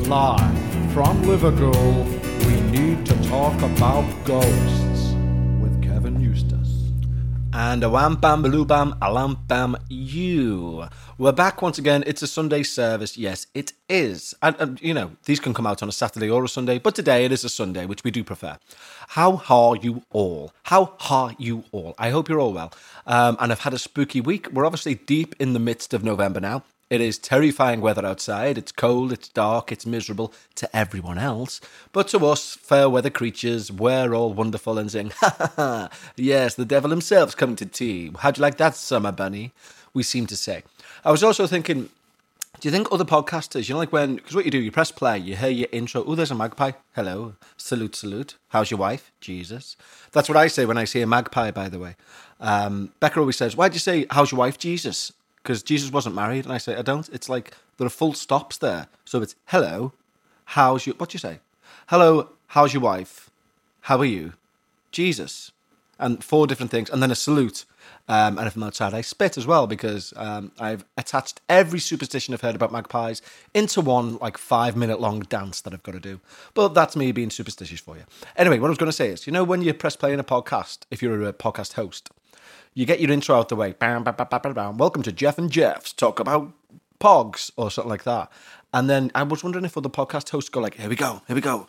Live from Liverpool, we need to talk about ghosts with Kevin Eustace. And a wham bam baloo bam a lam bam you. We're back once again. It's a Sunday service. Yes, it is. And you know, these can come out on a Saturday or a Sunday, but today it is a Sunday, which we do prefer. How are you all? How are you all? I hope you're all well. And I've had a spooky week. We're obviously deep in the midst of November now. It is terrifying weather outside. It's cold, it's dark, it's miserable to everyone else. But to us, fair weather creatures, we're all wonderful and sing, ha ha ha, yes, the devil himself's coming to tea. How'd you like that, summer bunny? We seem to say. I was also thinking, do you think other podcasters, you know, like when, because what you do, you press play, you hear your intro, oh, there's a magpie, hello, salute, salute, how's your wife? Jesus. That's what I say when I see a magpie, by the way. Becca always says, why'd you say, how's your wife? Jesus. Because Jesus wasn't married, and I say, I don't. It's like, there are full stops there. So it's, hello, how's your, what do you say? Hello, how's your wife? How are you? Jesus. And 4 different things, and then a salute. And if I'm outside, I spit as well, because I've attached every superstition I've heard about magpies into one, like, 5-minute long dance that I've got to do. But that's me being superstitious for you. Anyway, what I was going to say is, you know when you press play in a podcast, if you're a podcast host, you get your intro out the way. Bam, bam, bam, bam, bam, bam. Welcome to Jeff and Jeff's Talk About Pogs, or something like that. And then I was wondering if other podcast hosts go like, here we go.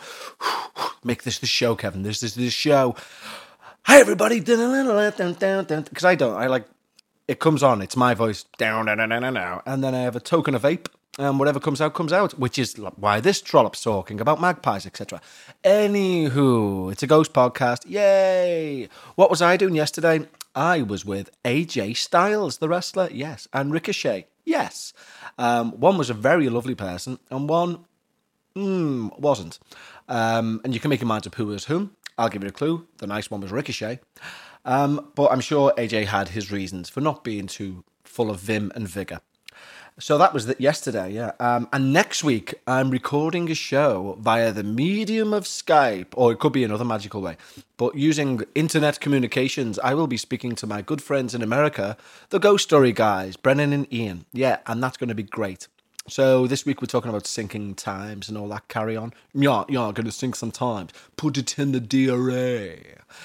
Make this the show, Kevin. This is the show. Hi, everybody. Because I don't. I like, it comes on. It's my voice. Down. And then I have a token of vape. And whatever comes out, which is why this trollop's talking about magpies, etc. Anywho, it's a ghost podcast. Yay! What was I doing yesterday? I was with AJ Styles, the wrestler, yes, and Ricochet, yes. One was a very lovely person, and one wasn't. And you can make your mind up who was whom. I'll give you a clue. The nice one was Ricochet. But I'm sure AJ had his reasons for not being too full of vim and vigour. So that was yesterday, yeah. And next week, I'm recording a show via the medium of Skype, or it could be another magical way. But using internet communications, I will be speaking to my good friends in America, the Ghost Story guys, Brennan and Ian. Yeah, and that's going to be great. So this week we're talking about syncing times and all that carry on. Yeah, going to sync some times. Put it in the DRA.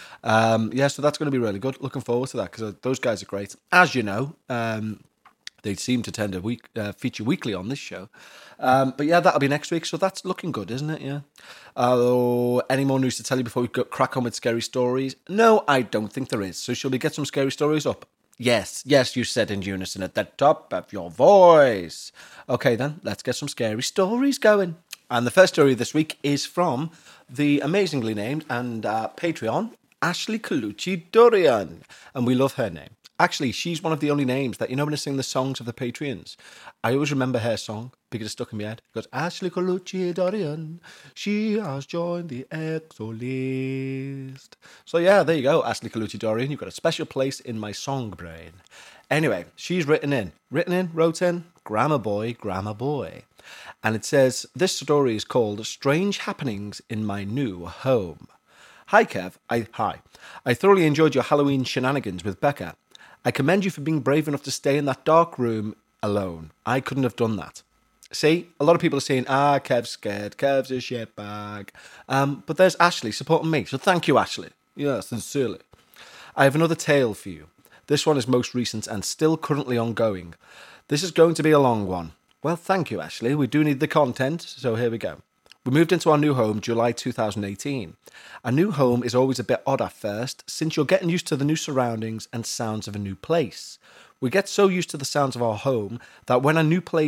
So that's going to be really good. Looking forward to that, because those guys are great. As you know, they seem to tend to feature weekly on this show. But yeah, that'll be next week. So that's looking good, isn't it? Yeah. Any more news to tell you before we crack on with scary stories? No, I don't think there is. So shall we get some scary stories up? Yes, you said in unison at the top of your voice. Okay then, let's get some scary stories going. And the first story this week is from the amazingly named and Patreon, Ashley Colucci Dorian. And we love her name. Actually, she's one of the only names that, you know, when I sing the songs of the Patreons, I always remember her song because it's stuck in my head. It goes, Ashley Colucci Dorian, she has joined the EXO list. So yeah, there you go, Ashley Colucci Dorian. You've got a special place in my song brain. Anyway, she's wrote in, Grammar Boy. And it says, this story is called Strange Happenings in My New Home. Hi, Kev. I thoroughly enjoyed your Halloween shenanigans with Becca. I commend you for being brave enough to stay in that dark room alone. I couldn't have done that. See, a lot of people are saying, Kev's scared, Kev's a shitbag. But there's Ashley supporting me, so thank you, Ashley. Yeah, sincerely. I have another tale for you. This one is most recent and still currently ongoing. This is going to be a long one. Well, thank you, Ashley. We do need the content, so here we go. We moved into our new home July 2018. A new home is always a bit odd at first, since you're getting used to the new surroundings and sounds of a new place. We get so used to the sounds of our home that when in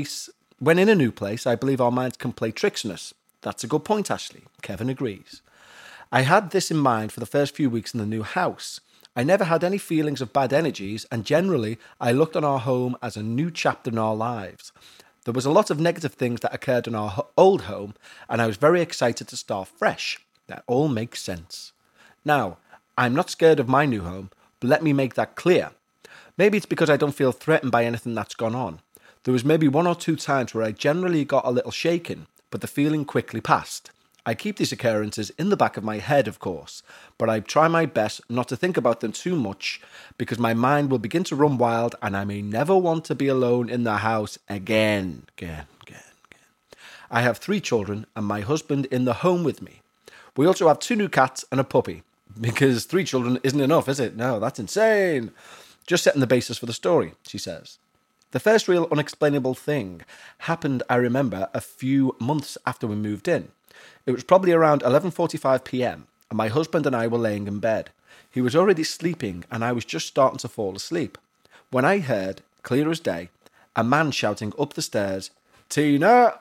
a new place, I believe our minds can play tricks on us. That's a good point, Ashley. Kevin agrees. I had this in mind for the first few weeks in the new house. I never had any feelings of bad energies, and generally, I looked on our home as a new chapter in our lives. There was a lot of negative things that occurred in our old home, and I was very excited to start fresh. That all makes sense. Now, I'm not scared of my new home, but let me make that clear. Maybe it's because I don't feel threatened by anything that's gone on. There was maybe 1 or 2 times where I generally got a little shaken, but the feeling quickly passed. I keep these occurrences in the back of my head, of course, but I try my best not to think about them too much because my mind will begin to run wild and I may never want to be alone in the house again. I have 3 children and my husband in the home with me. We also have 2 new cats and a puppy. Because 3 children isn't enough, is it? No, that's insane. Just setting the basis for the story, she says. The first real unexplainable thing happened, I remember, a few months after we moved in. It was probably around 11:45 p.m. and my husband and I were laying in bed. He was already sleeping and I was just starting to fall asleep when I heard, clear as day, a man shouting up the stairs, "Tina!"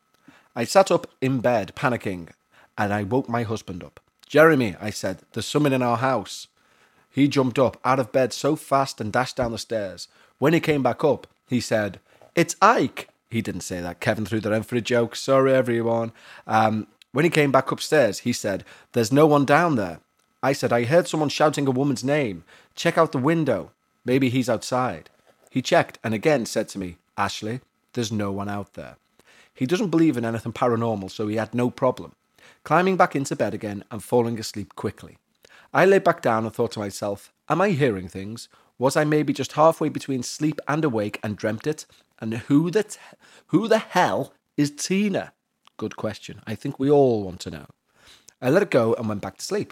I sat up in bed, panicking, and I woke my husband up. "Jeremy," I said, "there's someone in our house." He jumped up out of bed so fast and dashed down the stairs. When he came back up, he said, "It's Ike." He didn't say that. Kevin threw that in for a joke. Sorry, everyone. When he came back upstairs, he said, "There's no one down there." I said, "I heard someone shouting a woman's name. Check out the window. Maybe he's outside." He checked and again said to me, "Ashley, there's no one out there." He doesn't believe in anything paranormal, so he had no problem climbing back into bed again and falling asleep quickly. I lay back down and thought to myself, am I hearing things? Was I maybe just halfway between sleep and awake and dreamt it? And who the hell is Tina? Good question. I think we all want to know. I let it go and went back to sleep.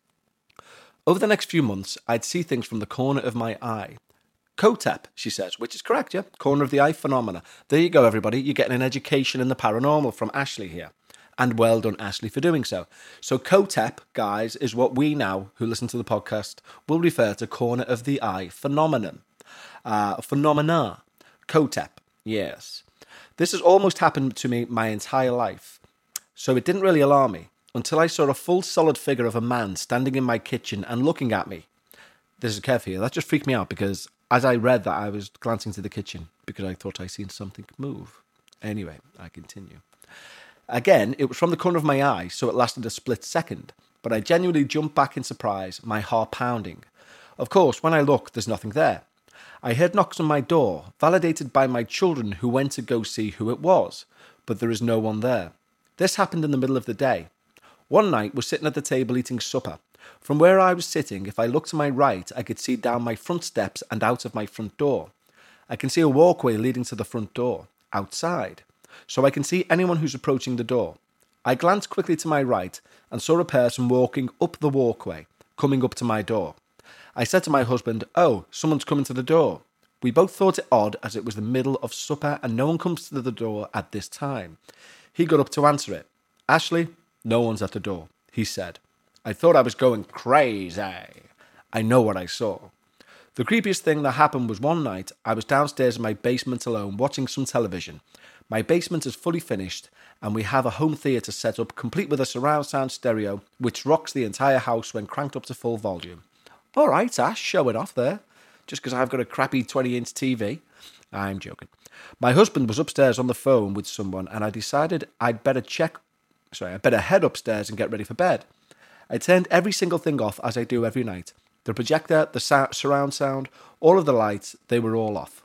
Over the next few months, I'd see things from the corner of my eye. COTEP, she says, which is correct, yeah? Corner of the eye phenomena. There you go, everybody. You're getting an education in the paranormal from Ashley here. And well done, Ashley, for doing so. So COTEP, guys, is what we now, who listen to the podcast, will refer to corner of the eye phenomenon. Phenomena. COTEP, yes. This has almost happened to me my entire life. So it didn't really alarm me until I saw a full solid figure of a man standing in my kitchen and looking at me. This is Kev here. That just freaked me out because as I read that, I was glancing to the kitchen because I thought I seen something move. Anyway, I continue. Again, it was from the corner of my eye, so it lasted a split second, but I genuinely jumped back in surprise, my heart pounding. Of course, when I looked, there's nothing there. I heard knocks on my door, validated by my children who went to go see who it was, but there is no one there. This happened in the middle of the day. One night, we're sitting at the table eating supper. From where I was sitting, if I looked to my right, I could see down my front steps and out of my front door. I can see a walkway leading to the front door, outside, so I can see anyone who's approaching the door. I glanced quickly to my right and saw a person walking up the walkway, coming up to my door. I said to my husband, "Oh, someone's coming to the door." We both thought it odd as it was the middle of supper and no one comes to the door at this time. He got up to answer it. "Ashley, no one's at the door," he said. I thought I was going crazy. I know what I saw. The creepiest thing that happened was one night I was downstairs in my basement alone watching some television. My basement is fully finished and we have a home theatre set up complete with a surround sound stereo which rocks the entire house when cranked up to full volume. All right, Ash, show it off there. Just because I've got a crappy 20-inch TV. I'm joking. My husband was upstairs on the phone with someone and I decided I'd better head upstairs and get ready for bed. I turned every single thing off as I do every night. The projector, the surround sound, all of the lights, they were all off.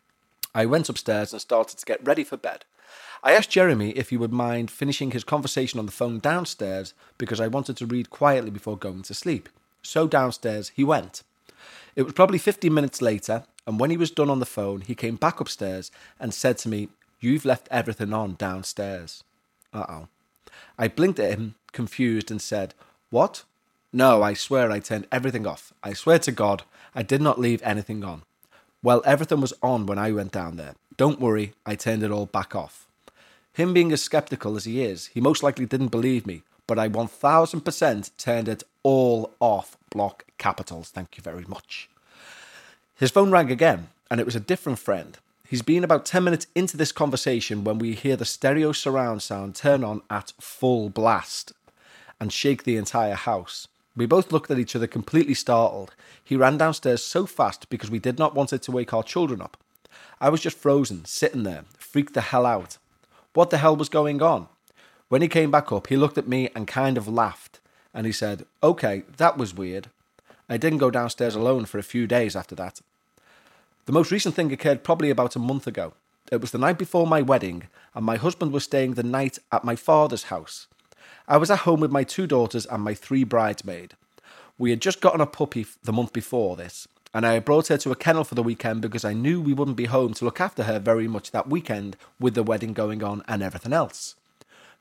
I went upstairs and started to get ready for bed. I asked Jeremy if he would mind finishing his conversation on the phone downstairs because I wanted to read quietly before going to sleep. So downstairs he went. It was probably 15 minutes later, and when he was done on the phone, he came back upstairs and said to me, "You've left everything on downstairs." Uh-oh. I blinked at him, confused, and said, "What?" "No, I swear I turned everything off. I swear to God, I did not leave anything on." "Well, everything was on when I went down there. Don't worry, I turned it all back off." Him being as skeptical as he is, he most likely didn't believe me, but I 1000% turned it all off. Block capitals, thank you very much. His phone rang again, and it was a different friend. He's been about 10 minutes into this conversation when we hear the stereo surround sound turn on at full blast and shake the entire house. We both looked at each other completely startled. He ran downstairs so fast because we did not want it to wake our children up. I was just frozen, sitting there, freaked the hell out. What the hell was going on? When he came back up, he looked at me and kind of laughed, and he said, "Okay, that was weird." I didn't go downstairs alone for a few days after that. The most recent thing occurred probably about a month ago. It was the night before my wedding, and my husband was staying the night at my father's house. I was at home with my 2 daughters and my 3 bridesmaids. We had just gotten a puppy the month before this, and I had brought her to a kennel for the weekend because I knew we wouldn't be home to look after her very much that weekend with the wedding going on and everything else.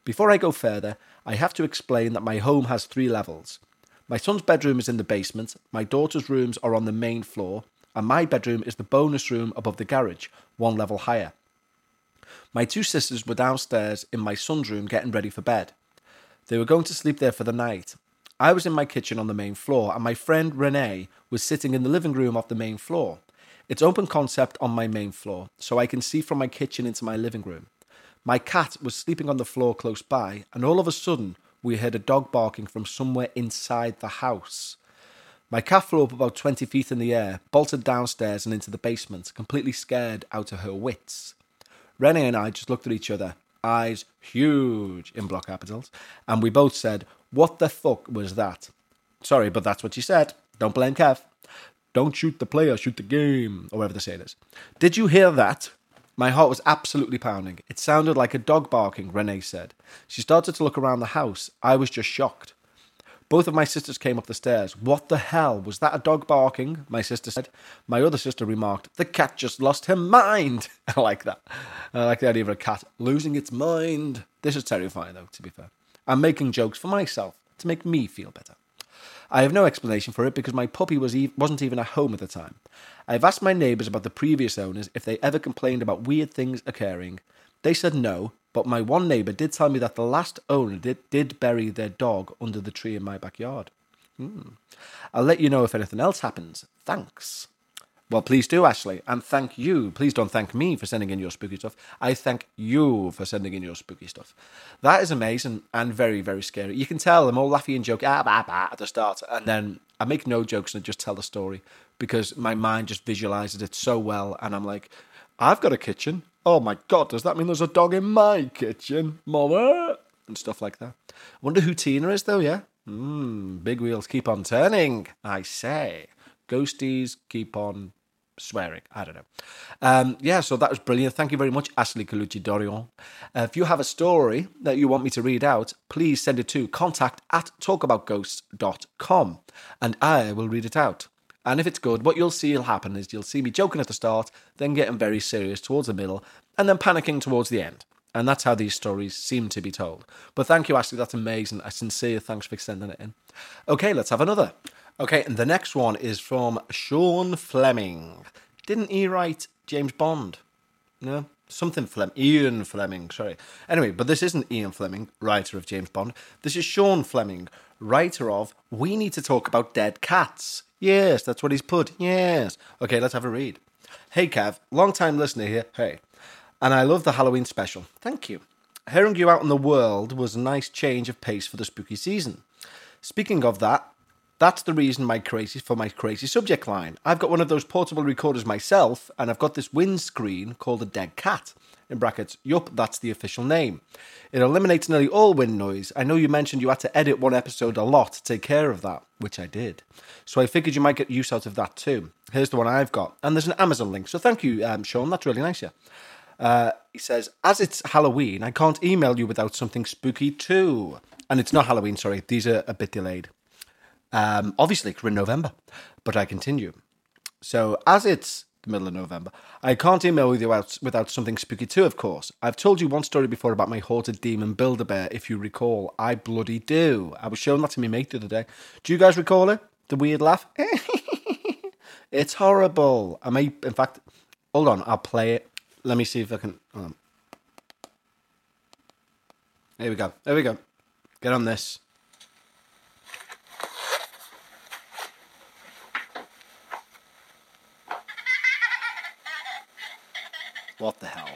Before I go further, I have to explain that my home has 3 levels. My son's bedroom is in the basement, my daughter's rooms are on the main floor, and my bedroom is the bonus room above the garage, 1 level higher. My 2 sisters were downstairs in my son's room getting ready for bed. They were going to sleep there for the night. I was in my kitchen on the main floor, and my friend Renee was sitting in the living room off the main floor. It's open concept on my main floor, so I can see from my kitchen into my living room. My cat was sleeping on the floor close by, and all of a sudden, we heard a dog barking from somewhere inside the house. My cat flew up about 20 feet in the air, bolted downstairs and into the basement, completely scared out of her wits. Renee and I just looked at each other, eyes huge in block capitals, and we both said, "What the fuck was that?" Sorry, but that's what she said. Don't blame Kev. Don't shoot the player, shoot the game, or whatever the saying is. Did you hear that? My heart was absolutely pounding. It sounded like a dog barking, Renee said. She started to look around the house. I was just shocked. Both of my sisters came up the stairs. "What the hell? Was that a dog barking?" my sister said. My other sister remarked, "The cat just lost her mind." I like that. I like the idea of a cat losing its mind. This is terrifying, though, to be fair. I'm making jokes for myself to make me feel better. I have no explanation for it because my puppy wasn't even at home at the time. I've asked my neighbours about the previous owners if they ever complained about weird things occurring. They said no, but my one neighbour did tell me that the last owner did bury their dog under the tree in my backyard. I'll let you know if anything else happens. Thanks. Well, please do, Ashley, and thank you. Please don't thank me for sending in your spooky stuff. I thank you for sending in your spooky stuff. That is amazing and very, very scary. You can tell I'm all laughy and joking at the start, and then I make no jokes and just tell the story because my mind just visualizes it so well, and I'm like, I've got a kitchen. Oh my God, does that mean there's a dog in my kitchen, Mama? And stuff like that. I wonder who Tina is, though, yeah? Big wheels keep on turning, I say. Ghosties keep on swearing. I don't know. So that was brilliant. Thank you very much, Ashley Colucci Dorion. If you have a story that you want me to read out, please send it to contact@talkaboutghosts.com and I will read it out. And if it's good, what you'll see will happen is you'll see me joking at the start, then getting very serious towards the middle, and then panicking towards the end. And that's how these stories seem to be told. But thank you, Ashley. That's amazing. A sincere thanks for sending it in. Okay, let's have another. Okay, and the next one is from Sean Fleming. Didn't he write James Bond? No? Something Fleming. Ian Fleming, sorry. Anyway, but this isn't Ian Fleming, writer of James Bond. This is Sean Fleming, writer of We Need to Talk About Dead Cats. Yes, that's what he's put. Yes. Okay, let's have a read. Hey, Kev. Long-time listener here. Hey. And I love the Halloween special. Thank you. Hearing you out in the world was a nice change of pace for the spooky season. Speaking of that, that's the reason for my crazy subject line. I've got one of those portable recorders myself, and I've got this windscreen called a dead cat. In brackets, yup, that's the official name. It eliminates nearly all wind noise. I know you mentioned you had to edit one episode a lot to take care of that, which I did. So I figured you might get use out of that too. Here's the one I've got, and there's an Amazon link. So thank you, Sean. That's really nice, yeah. He says, as it's Halloween, I can't email you without something spooky too. And it's not Halloween, sorry. These are a bit delayed. Obviously, we're in November, but I continue. So, as it's the middle of November, I can't email with you without something spooky too, of course. I've told you one story before about my haunted demon Build-A-Bear, if you recall. I bloody do. I was showing that to my mate the other day. Do you guys recall it? The weird laugh? It's horrible. I may, in fact, hold on, I'll play it. Let me see if I can... Here we go. There we go. Get on this. What the hell?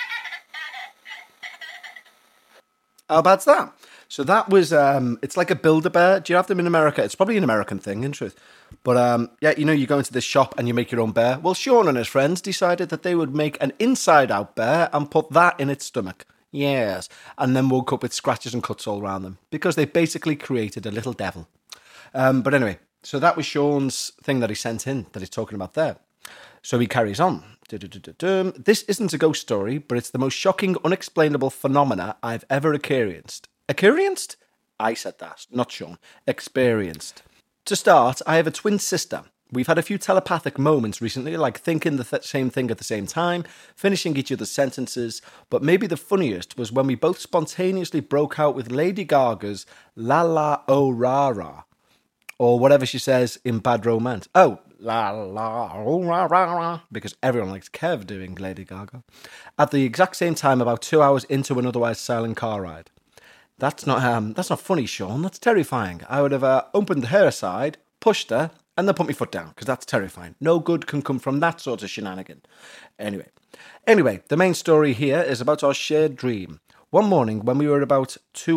How bad's that? So that was, it's like a Build-A-Bear. Do you have them in America? It's probably an American thing, in truth. But, yeah, you know, you go into this shop and you make your own bear. Well, Sean and his friends decided that they would make an inside-out bear and put that in its stomach. Yes. And then woke up with scratches and cuts all around them. Because they basically created a little devil. But anyway, so that was Sean's thing that he sent in, that he's talking about there. So he carries on. This isn't a ghost story, but it's the most shocking, unexplainable phenomena I've ever experienced. Experienced? I said that, not Sean. Experienced. To start, I have a twin sister. We've had a few telepathic moments recently, like thinking the same thing at the same time, finishing each other's sentences, but maybe the funniest was when we both spontaneously broke out with Lady Gaga's La La O Ra Ra, or whatever she says in Bad Romance. Oh, La La O Ra Ra Ra, because everyone likes Kev doing Lady Gaga, at the exact same time about 2 hours into an otherwise silent car ride. That's not funny, Sean. That's terrifying. I would have opened her aside, pushed her, and then put my foot down, because that's terrifying. No good can come from that sort of shenanigan. Anyway, the main story here is about our shared dream. One morning, when we were about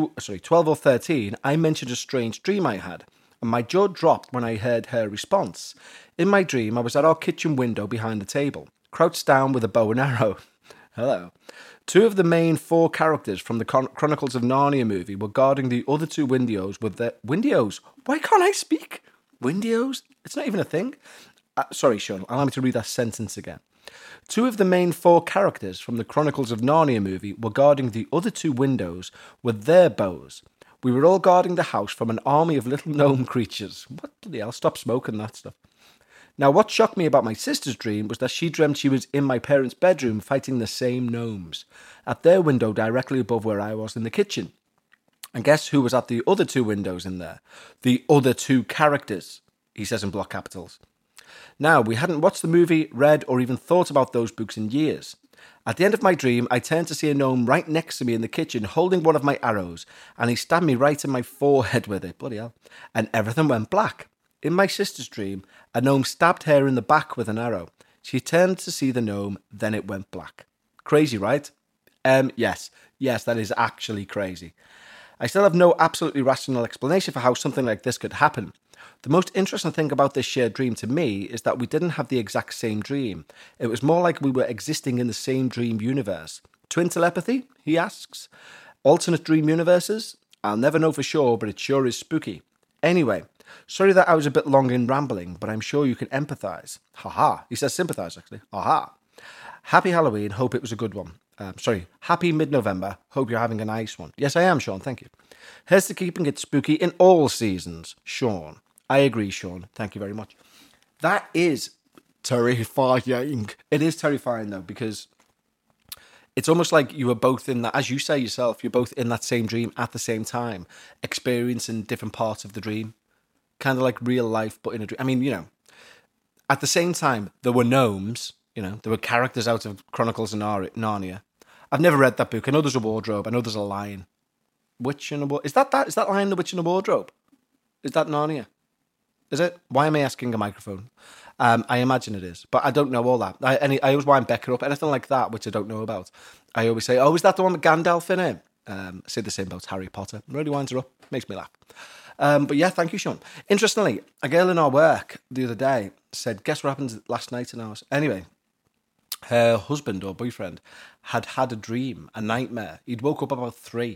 12 or 13, I mentioned a strange dream I had, and my jaw dropped when I heard her response. In my dream, I was at our kitchen window behind the table, crouched down with a bow and arrow. Hello. 2 of the main 4 characters from the Chronicles of Narnia movie were guarding the other 2 windows with their... Windows? Why can't I speak? Windows? It's not even a thing. Sorry, Sean, allow me to read that sentence again. 2 of the main 4 characters from the Chronicles of Narnia movie were guarding the other 2 windows with their bows. We were all guarding the house from an army of little gnome creatures. What the hell? Stop smoking that stuff. Now, what shocked me about my sister's dream was that she dreamt she was in my parents' bedroom fighting the same gnomes at their window directly above where I was in the kitchen. And guess who was at the other 2 windows in there? The other 2 characters, he says in block capitals. Now, we hadn't watched the movie, read, or even thought about those books in years. At the end of my dream, I turned to see a gnome right next to me in the kitchen holding one of my arrows, and he stabbed me right in my forehead with it. Bloody hell. And everything went black. In my sister's dream, a gnome stabbed her in the back with an arrow. She turned to see the gnome, then it went black. Crazy, right? Yes, that is actually crazy. I still have no absolutely rational explanation for how something like this could happen. The most interesting thing about this shared dream to me is that we didn't have the exact same dream. It was more like we were existing in the same dream universe. Twin telepathy? He asks. Alternate dream universes? I'll never know for sure, but it sure is spooky. Anyway, sorry that I was a bit long in rambling, but I'm sure you can empathise. Ha-ha. He says sympathise, actually. Ha-ha. Happy Halloween. Hope it was a good one. Happy mid-November. Hope you're having a nice one. Yes, I am, Sean. Thank you. Here's to keeping it spooky in all seasons. Sean. I agree, Sean. Thank you very much. That is terrifying. It is terrifying, though, because it's almost like you were both in that, as you say yourself, you're both in that same dream at the same time, experiencing different parts of the dream. Kind of like real life, but in a dream. I mean, at the same time, there were gnomes, there were characters out of Chronicles of Narnia. I've never read that book. I know there's a wardrobe. I know there's a lion. Witch in a wardrobe. Is that lion the witch in a wardrobe? Is that Narnia? Is it? Why am I asking a microphone? I imagine it is, but I don't know all that. I always wind Becca up. Anything like that, which I don't know about, I always say, oh, is that the one with Gandalf in it? I say the same about Harry Potter. It really winds her up. Makes me laugh. But yeah, thank you, Sean. Interestingly, a girl in our work the other day said, guess what happened last night in ours? Anyway, her husband or boyfriend had a dream, a nightmare. He'd woke up about 3.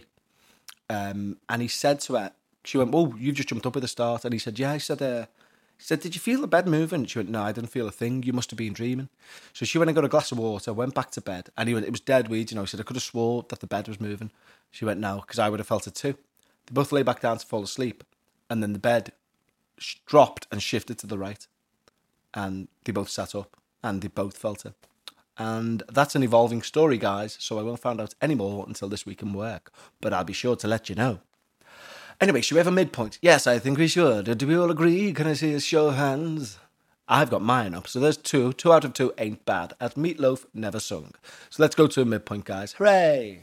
And he said to her, she went, "Oh, you've just jumped up at the start." And he said, "Yeah." He said, "Did you feel the bed moving?" She went, "No, I didn't feel a thing. You must have been dreaming." So she went and got a glass of water, went back to bed. And he went, "It was dead weed." He said, "I could have swore that the bed was moving." She went, "No, because I would have felt it too." They both lay back down to fall asleep. And then the bed dropped and shifted to the right. And they both sat up and they both felt it. And that's an evolving story, guys. So I won't find out any more until this week in work. But I'll be sure to let you know. Anyway, should we have a midpoint? Yes, I think we should. Do we all agree? Can I see a show of hands? I've got mine up, so there's 2. 2 out of 2 ain't bad. At Meatloaf Never Sung. So let's go to a midpoint, guys. Hooray!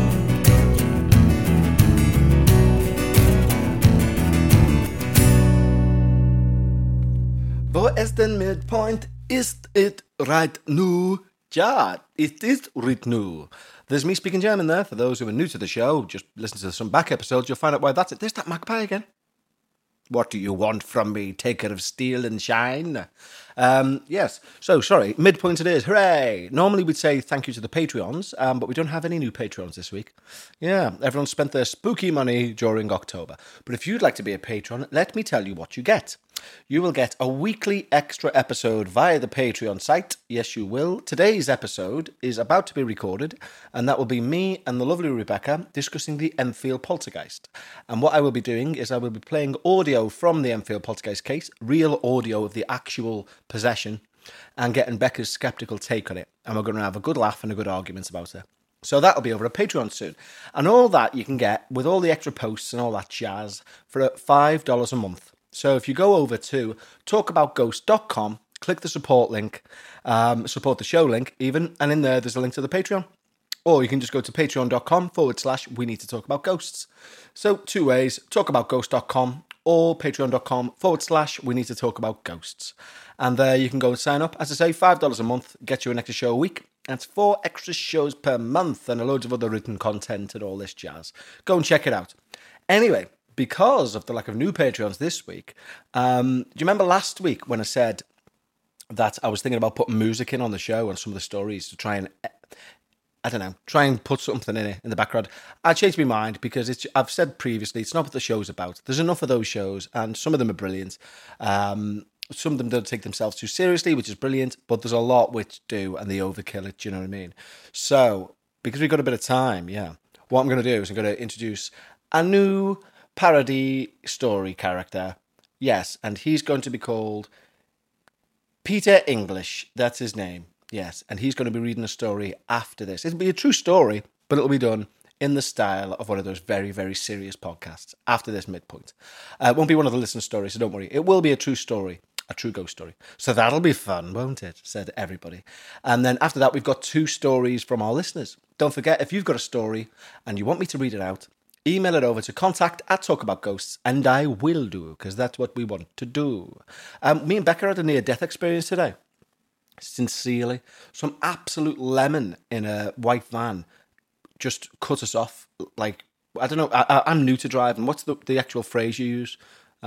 Wo ist den Midpoint? Ist it right now? Ja, it is right now. There's me speaking German there. For those who are new to the show, just listen to some back episodes, you'll find out why that's it. There's that magpie again. What do you want from me, taker of steel and shine? Yes. So, sorry, midpoint it is. Hooray! Normally we'd say thank you to the Patreons, but we don't have any new Patreons this week. Yeah, everyone spent their spooky money during October. But if you'd like to be a patron, let me tell you what you get. You will get a weekly extra episode via the Patreon site. Yes, you will. Today's episode is about to be recorded, and that will be me and the lovely Rebecca discussing the Enfield Poltergeist. And what I will be doing is I will be playing audio from the Enfield Poltergeist case, real audio of the actual possession, and getting Becca's sceptical take on it. And we're going to have a good laugh and a good argument about it. So that'll be over at Patreon soon. And all that you can get with all the extra posts and all that jazz for $5 a month. So if you go over to talkaboutghost.com, click the support link, support the show link even, and in there's a link to the Patreon. Or you can just go to patreon.com/we need to talk about ghosts. So 2 ways, talkaboutghost.com or patreon.com/we need to talk about ghosts. And there you can go and sign up. As I say, $5 a month, get you an extra show a week. And it's 4 extra shows per month and a load of other written content and all this jazz. Go and check it out. Anyway, because of the lack of new Patreons this week, do you remember last week when I said that I was thinking about putting music in on the show and some of the stories to try and, try and put something in it in the background? I changed my mind because I've said previously, it's not what the show's about. There's enough of those shows and some of them are brilliant. Some of them don't take themselves too seriously, which is brilliant, but there's a lot which do and they overkill it, do you know what I mean? So, because we've got a bit of time, what I'm going to do is I'm going to introduce a new parody story character. Yes, and he's going to be called Peter English. That's his name. Yes, and he's going to be reading a story after this. It'll be a true story, but it'll be done in the style of one of those very, very serious podcasts after this midpoint. It won't be one of the listener stories, so don't worry. It will be a true story, a true ghost story. So that'll be fun, won't it? Said everybody. And then after that, we've got 2 stories from our listeners. Don't forget, if you've got a story and you want me to read it out, email it over to contact@talkaboutghosts, and I will do, because that's what we want to do. Me and Becca had a near-death experience today. Sincerely. Some absolute lemon in a white van just cut us off. Like, I don't know, I'm new to driving. What's the actual phrase you use?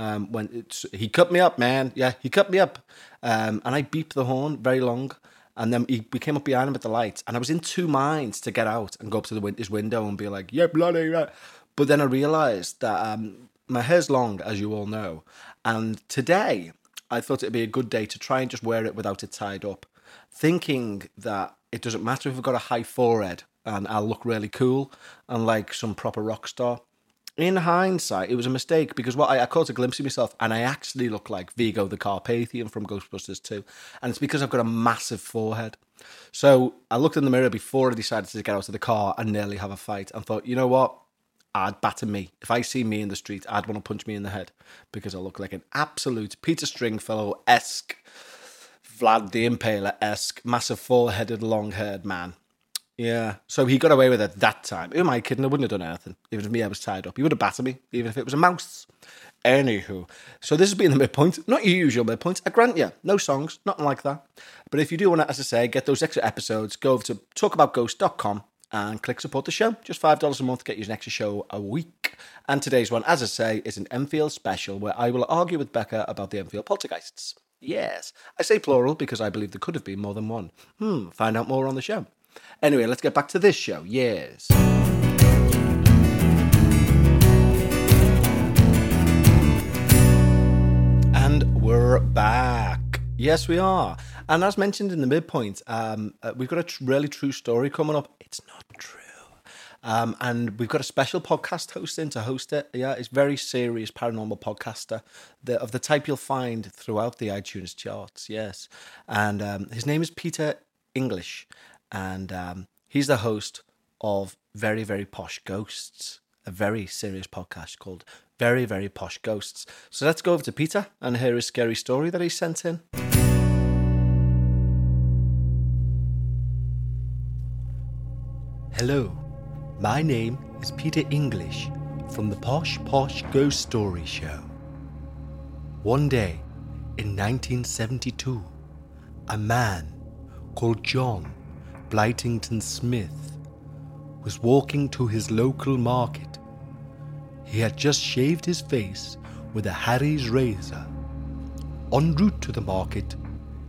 He cut me up, man. Yeah, he cut me up. And I beeped the horn very long. And then we came up behind him at the lights. And I was in 2 minds to get out and go up to his window and be like, yeah, bloody right. But then I realised that my hair's long, as you all know. And today, I thought it'd be a good day to try and just wear it without it tied up. Thinking that it doesn't matter if I've got a high forehead and I'll look really cool and like some proper rock star. In hindsight, it was a mistake because I caught a glimpse of myself and I actually look like Vigo the Carpathian from Ghostbusters 2. And it's because I've got a massive forehead. So I looked in the mirror before I decided to get out of the car and nearly have a fight and thought, you know what? I'd batter me. If I see me in the street, I'd want to punch me in the head because I look like an absolute Peter Stringfellow-esque, Vlad the Impaler-esque, massive four-headed, long-haired man. Yeah, so he got away with it that time. Who am I kidding? I wouldn't have done anything. Even if I was tied up, he would have battered me, even if it was a mouse. Anywho, so this has been the midpoint. Not your usual midpoint, I grant you. No songs, nothing like that. But if you do want to, as I say, get those extra episodes, go over to talkaboutghost.com and click support the show. Just $5 a month, get you an extra show a week. And today's one, as I say, is an Enfield special where I will argue with Becca about the Enfield poltergeists. Yes, I say plural because I believe there could have been more than one. Find out more on the show. Anyway, let's get back to this show. Yes. And we're back. Yes, we are. And as mentioned in the midpoint, we've got a really true story coming up. It's not true. And we've got a special podcast host in to host it. Yeah, it's very serious paranormal podcaster of the type you'll find throughout the iTunes charts. Yes. And his name is Peter English. And he's the host of Very, Very Posh Ghosts, a very serious podcast called Very, Very Posh Ghosts. So let's go over to Peter and hear his scary story that he sent in. Hello, my name is Peter English from the Posh Ghost Story Show. One day in 1972, a man called John Blytington Smith was walking to his local market. He had just shaved his face with a Harry's razor. En route to the market,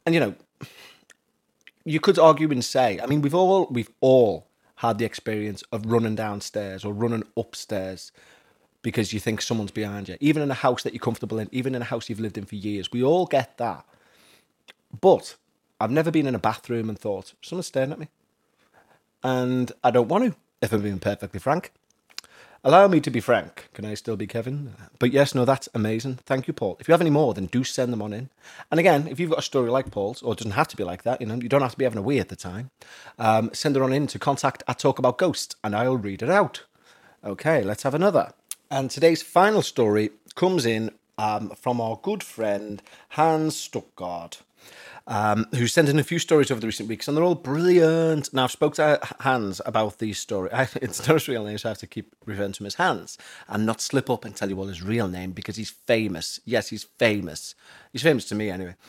And, you could argue and say, I mean, we've all had the experience of running downstairs or running upstairs because you think someone's behind you, even in a house that you're comfortable in, even in a house you've lived in for years. We all get that. But I've never been in a bathroom and thought, someone's staring at me. And I don't want to, if I'm being perfectly frank. Allow me to be frank. Can I still be Kevin? But yes, no, that's amazing. Thank you, Paul. If you have any more, then do send them on in. And again, if you've got a story like Paul's, or it doesn't have to be like that, you don't have to be having a wee at the time, send it on in to contact@talkaboutghosts, and I'll read it out. Okay, let's have another. And today's final story comes in from our good friend, Hans Stuttgart. Who sent in a few stories over the recent weeks, and they're all brilliant. Now, I've spoke to Hans about these stories. It's not his real name, so I have to keep referring to him as Hans, and not slip up and tell you all his real name, because he's famous. Yes, he's famous. He's famous to me, anyway.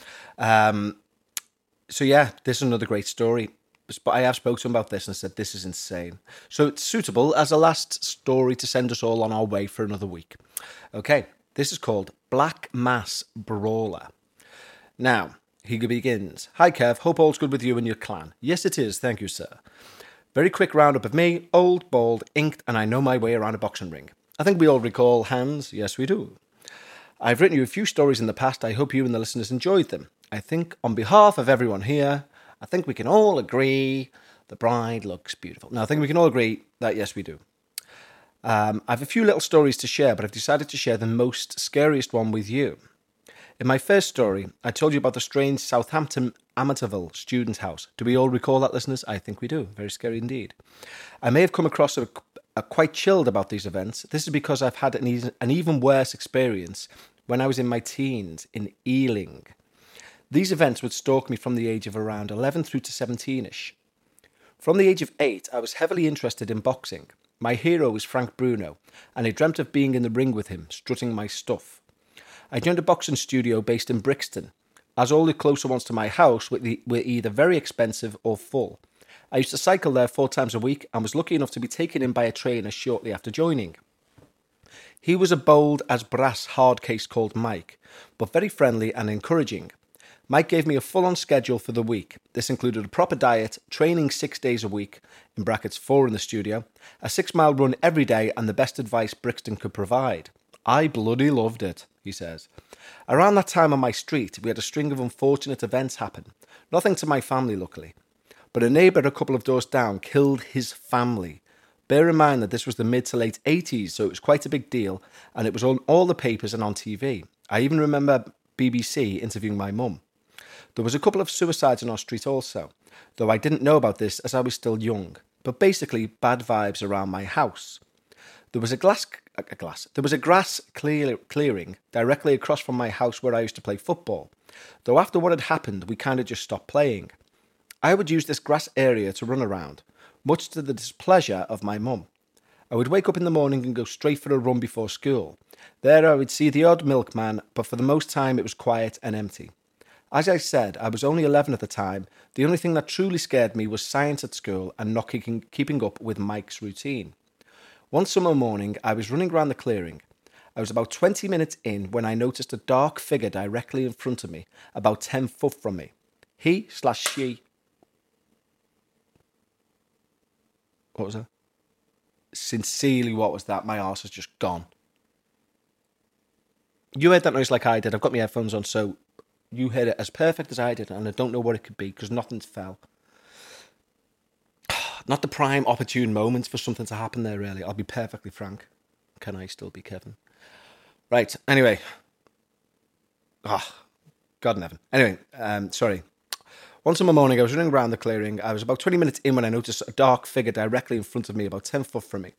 So, yeah, this is another great story. But I have spoke to him about this and said, this is insane. So it's suitable as a last story to send us all on our way for another week. Okay, this is called Black Mass Brawler. Now, he begins. Hi, Kev. Hope all's good with you and your clan. Yes, it is. Thank you, sir. Very quick roundup of me. Old, bald, inked, and I know my way around a boxing ring. I think we all recall Hans. Yes, we do. I've written you a few stories in the past. I hope you and the listeners enjoyed them. I think on behalf of everyone here, I think we can all agree the bride looks beautiful. Now, I think we can all agree that, yes, we do. I have a few little stories to share, but I've decided to share the most scariest one with you. In my first story, I told you about the strange Southampton Amityville student house. Do we all recall that, listeners? I think we do. Very scary indeed. I may have come across a quite chilled about these events. This is because I've had an even worse experience when I was in my teens in Ealing. These events would stalk me from the age of around 11 through to 17-ish. From the age of 8, I was heavily interested in boxing. My hero was Frank Bruno, and I dreamt of being in the ring with him, strutting my stuff. I joined a boxing studio based in Brixton, as all the closer ones to my house were either very expensive or full. I used to cycle there 4 times a week and was lucky enough to be taken in by a trainer shortly after joining. He was a bold as brass hard case called Mike, but very friendly and encouraging. Mike gave me a full-on schedule for the week. This included a proper diet, training 6 days a week, in brackets 4 in the studio, a 6-mile run every day, and the best advice Brixton could provide. I bloody loved it, he says. Around that time on my street, we had a string of unfortunate events happen. Nothing to my family, luckily. But a neighbour a couple of doors down killed his family. Bear in mind that this was the mid to late 80s, so it was quite a big deal, and it was on all the papers and on TV. I even remember BBC interviewing my mum. There was a couple of suicides on our street also, though I didn't know about this as I was still young. But basically, bad vibes around my house. There was a grass clearing directly across from my house where I used to play football. Though after what had happened, we kind of just stopped playing. I would use this grass area to run around, much to the displeasure of my mum. I would wake up in the morning and go straight for a run before school. There I would see the odd milkman, but for the most time it was quiet and empty. As I said, I was only 11 at the time. The only thing that truly scared me was science at school and not keeping up with Mike's routine. One summer morning, I was running around the clearing. I was about 20 minutes in when I noticed a dark figure directly in front of me, about 10 foot from me. He/she... What was that? Sincerely, what was that? My arse has just gone. You heard that noise like I did. I've got my headphones on, so you heard it as perfect as I did, and I don't know what it could be because nothing's fell. Not the prime opportune moments for something to happen there, really. I'll be perfectly frank. Can I still be Kevin? Right, anyway. God in heaven. Anyway, sorry. One summer morning, I was running around the clearing. I was about 20 minutes in when I noticed a dark figure directly in front of me, about 10 foot from me.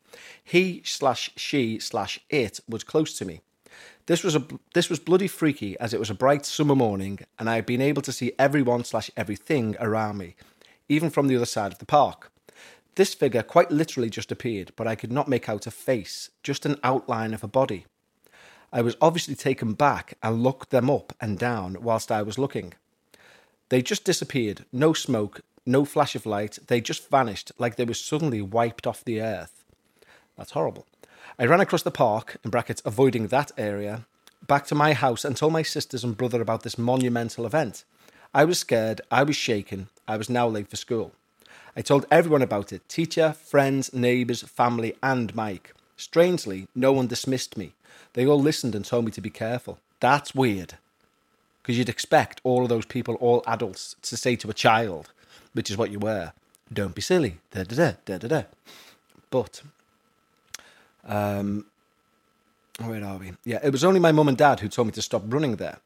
He/she/it was close to me. This was bloody freaky, as it was a bright summer morning, and I had been able to see everyone/everything around me, even from the other side of the park. This figure quite literally just appeared, but I could not make out a face, just an outline of a body. I was obviously taken back and looked them up and down whilst I was looking. They just disappeared, no smoke, no flash of light, they just vanished like they were suddenly wiped off the earth. That's horrible. I ran across the park, in brackets avoiding that area, back to my house and told my sisters and brother about this monumental event. I was scared, I was shaken, I was now late for school. I told everyone about it, teacher, friends, neighbours, family and Mike. Strangely, no one dismissed me. They all listened and told me to be careful. That's weird. Because you'd expect all of those people, all adults, to say to a child, which is what you were, don't be silly, da-da-da. But, where are we? Yeah, it was only my mum and dad who told me to stop running there.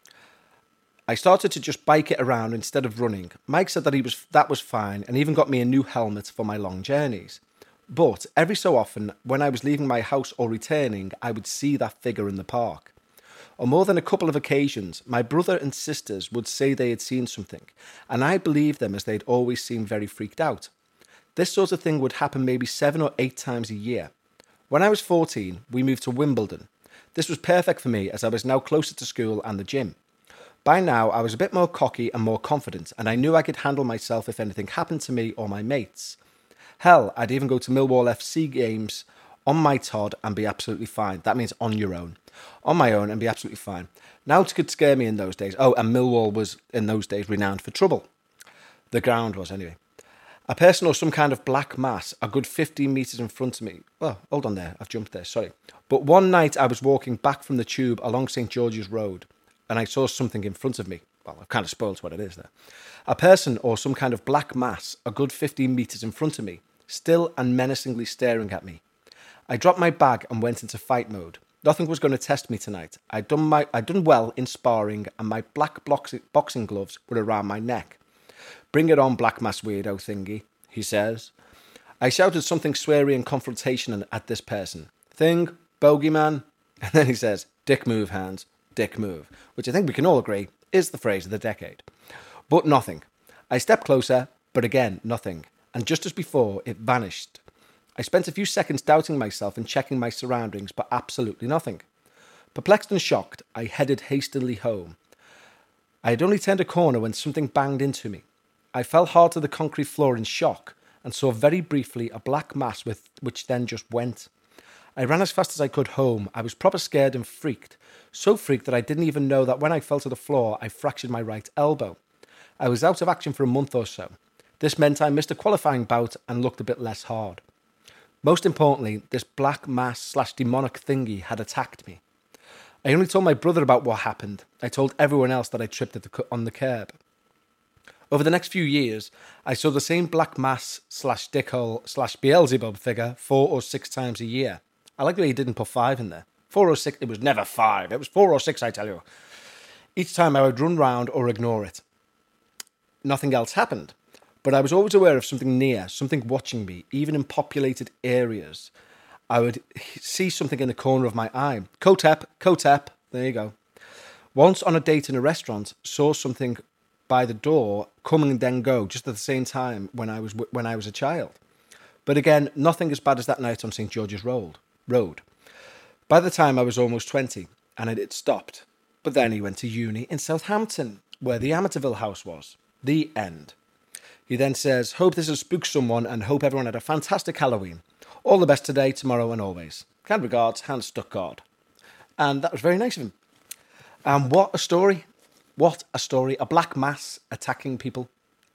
I started to just bike it around instead of running. Mike said that was fine and even got me a new helmet for my long journeys. But every so often, when I was leaving my house or returning, I would see that figure in the park. On more than a couple of occasions, my brother and sisters would say they had seen something, and I believed them as they'd always seemed very freaked out. This sort of thing would happen maybe 7 or 8 times a year. When I was 14, we moved to Wimbledon. This was perfect for me as I was now closer to school and the gym. By now, I was a bit more cocky and more confident, and I knew I could handle myself if anything happened to me or my mates. Hell, I'd even go to Millwall FC games on my Todd and be absolutely fine. That means on your own. On my own and be absolutely fine. Now it could scare me in those days. Oh, and Millwall was, in those days, renowned for trouble. The ground was, anyway. A person or some kind of black mass a good 15 metres in front of me. Well, hold on there. I've jumped there. Sorry. But one night I was walking back from the tube along St. George's Road, and I saw something in front of me. Well, I've kind of spoiled what it is there. A person or some kind of black mass a good 15 metres in front of me, still and menacingly staring at me. I dropped my bag and went into fight mode. Nothing was going to test me tonight. I'd done well in sparring, and my black boxing gloves were around my neck. Bring it on, black mass weirdo thingy, he says. I shouted something sweary and confrontational at this person. Thing, bogeyman. And then he says, dick move, hands. Dick move, which I think we can all agree is the phrase of the decade. But nothing. I stepped closer, but again, nothing. And just as before, it vanished. I spent a few seconds doubting myself and checking my surroundings, but absolutely nothing. Perplexed and shocked, I headed hastily home. I had only turned a corner when something banged into me. I fell hard to the concrete floor in shock and saw very briefly a black mass which then just went. I ran as fast as I could home. I was proper scared and freaked. So freaked that I didn't even know that when I fell to the floor, I fractured my right elbow. I was out of action for a month or so. This meant I missed a qualifying bout and looked a bit less hard. Most importantly, this black mass / demonic thingy had attacked me. I only told my brother about what happened. I told everyone else that I tripped on the curb. Over the next few years, I saw the same black mass / dickhole / Beelzebub figure 4 or 6 times a year. I like the way he didn't put 5 in there. 4 or 6, it was never 5. It was 4 or 6, I tell you. Each time I would run round or ignore it. Nothing else happened. But I was always aware of something near, something watching me, even in populated areas. I would see something in the corner of my eye. Kotep, there you go. Once on a date in a restaurant, saw something by the door come and then go, just at the same time when I was a child. But again, nothing as bad as that night on St. George's Road. By the time I was almost 20, and it had stopped. But then he went to uni in Southampton, where the Amityville house was. The end. He then says, hope this has spooked someone and hope everyone had a fantastic Halloween. All the best today, tomorrow and always. Kind regards, Hans Stuckgard. And that was very nice of him. And what a story. What a story. A black mass attacking people.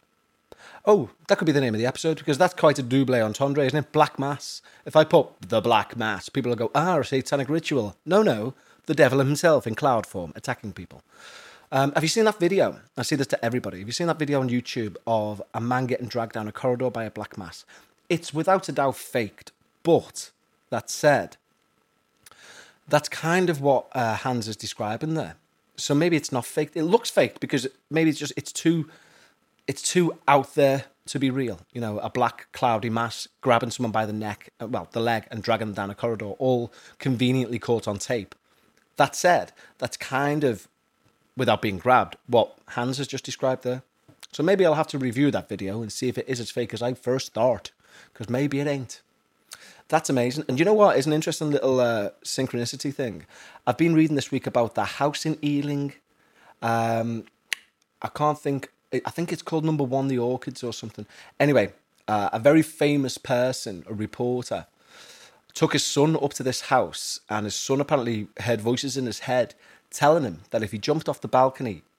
Oh, that could be the name of the episode, because that's quite a double entendre, isn't it? Black mass. If I put the black mass, people will go, a satanic ritual. No, the devil himself in cloud form attacking people. Have you seen that video? I say this to everybody. Have you seen that video on YouTube of a man getting dragged down a corridor by a black mass? It's without a doubt faked, but that said, that's kind of what Hans is describing there. So maybe it's not faked. It looks faked because maybe it's too out there to be real. You know, a black cloudy mass grabbing someone by the neck, the leg, and dragging them down a corridor, all conveniently caught on tape. That said, that's kind of, without being grabbed, what Hans has just described there. So maybe I'll have to review that video and see if it is as fake as I first thought, because maybe it ain't. That's amazing. And you know what? It's an interesting little synchronicity thing. I've been reading this week about the house in Ealing. I think it's called Number 1, the Orchids or something. Anyway, a very famous person, a reporter, took his son up to this house, and his son apparently heard voices in his head telling him that if he jumped off the balcony,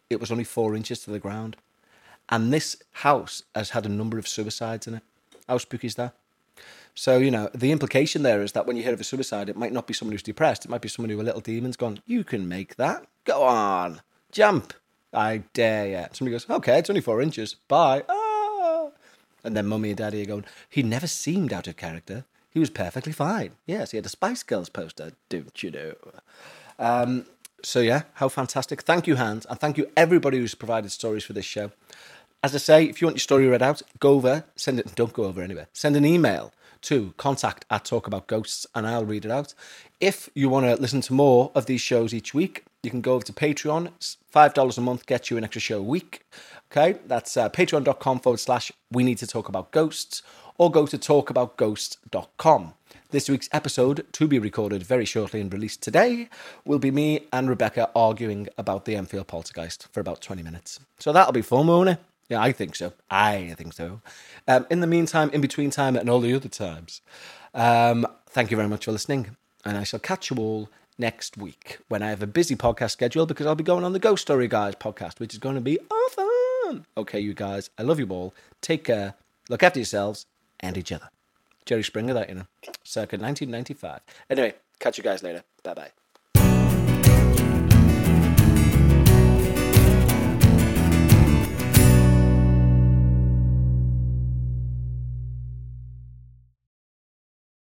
it was only 4 inches to the ground. And this house has had a number of suicides in it. How spooky is that? So, you know, the implication there is that when you hear of a suicide, it might not be someone who's depressed. It might be someone who a little demon's gone, you can make that. Go on. Jump. I dare you. Somebody goes, okay, it's only 4 inches. Bye. Ah. And then mummy and daddy are going, he never seemed out of character. He was perfectly fine. Yes, he had a Spice Girls poster, don't you know? So, yeah, how fantastic. Thank you, Hans. And thank you, everybody who's provided stories for this show. As I say, if you want your story read out, go over, don't go over anywhere. Send an email to contact@talkaboutghosts and I'll read it out. If you want to listen to more of these shows each week, you can go over to Patreon. It's $5 a month gets you an extra show a week. Okay, that's patreon.com/we need to talk about ghosts, or go to talkaboutghosts.com. This week's episode, to be recorded very shortly and released today, will be me and Rebecca arguing about the Enfield poltergeist for about 20 minutes. So that'll be fun, won't it? Yeah, I think so. In the meantime, in between time, and all the other times, thank you very much for listening. And I shall catch you all next week when I have a busy podcast schedule, because I'll be going on the Ghost Story Guys podcast, which is going to be awesome. Okay, you guys, I love you all. Take care. Look after yourselves and each other. Jerry Springer, that, you know, circa 1995. Anyway, catch you guys later. Bye-bye.